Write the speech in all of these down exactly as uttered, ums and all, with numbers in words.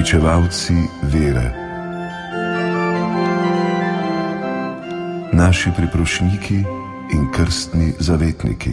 Pričevalci vere. Naši priprošniki in krstni zavetniki.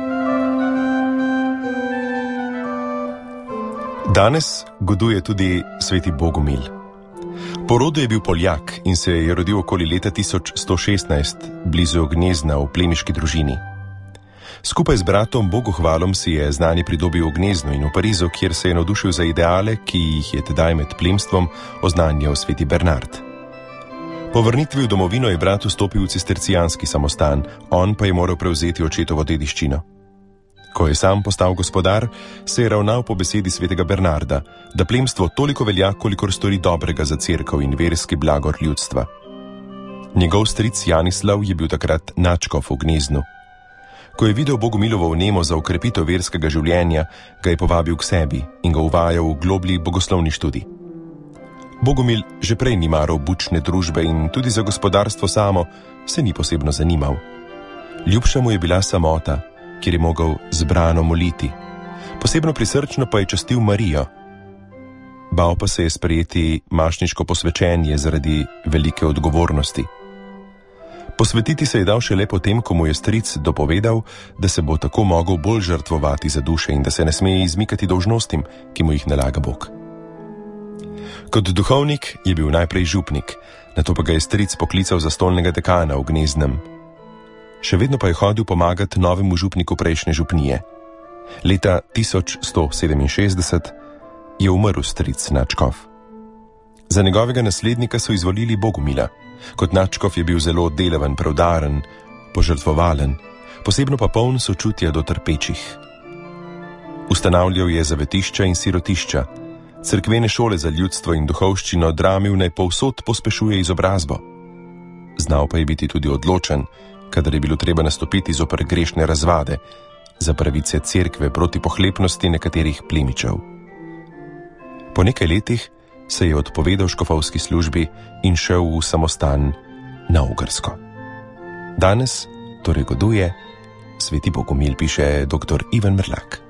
Danes goduje tudi sveti Bogomil. Po rodu je bil Poljak in se je rodil okoli leta tisoč sto šestnajst blizu Gnezna v plemiški družini. Skupaj z bratom Bogohvalom si je znanje pridobil v Gneznu in v Parizu, kjer se je navdušil za ideale, ki jih je tedaj med plemstvom oznanjal sveti Bernard. Po vrnitvi v domovino je brat vstopil v cistercijanski samostan, on pa je moral prevzeti očetovo dediščino. Ko je sam postal gospodar, se je ravnal po besedi svetega Bernarda, da plemstvo toliko velja, kolikor stori dobrega za cerkev in verski blagor ljudstva. Njegov stric Janislav je bil takrat nadškof v Gneznu. Ko je videl Bogomilovo vnemo za okrepitev verskega življenja, ga je povabil k sebi in ga uvajal v globlji bogoslovni študij. Bogomil že prej ni maral bučne družbe in tudi za gospodarstvo samo se ni posebno zanimal. Ljubša mu je bila samota, kjer je mogel zbrano moliti. Posebno prisrčno pa je častil Marijo. Bal pa se je sprejeti mašniško posvečenje zaradi velike odgovornosti. Posvetiti se je dal šele potem, ko mu je stric dopovedal, da se bo tako mogel bolj žrtvovati za duše in da se ne sme izmikati dolžnostim, ki mu jih nalaga Bog. Kot duhovnik je bil najprej župnik, nato pa ga je stric poklical za stolnega dekana v Gneznem. Še vedno pa je hodil pomagati novemu župniku prejšnje župnije. Leta tisoč sto sedeminšestdeset je umrl stric nadškof. Za njegovega naslednika so izvolili Bogomila. Kot nadškof je bil zelo delaven, preudaren, požrtvovalen, posebno pa poln sočutja do trpečih. Ustanavljal je zavetišča in sirotišča, cerkvene šole za ljudstvo in duhovščino, dramil naj povsod pospešuje izobrazbo. Znal pa je biti tudi odločen, kadar je bilo treba nastopiti zoper grešne razvade, za pravice cerkve proti pohlepnosti nekaterih plemičev. Po nekaj letih se je odpovedal škofovski službi in šel v samostan na Ogrsko. Danes torej goduje sveti Bogomil, piše doktor Ivan Mrlak.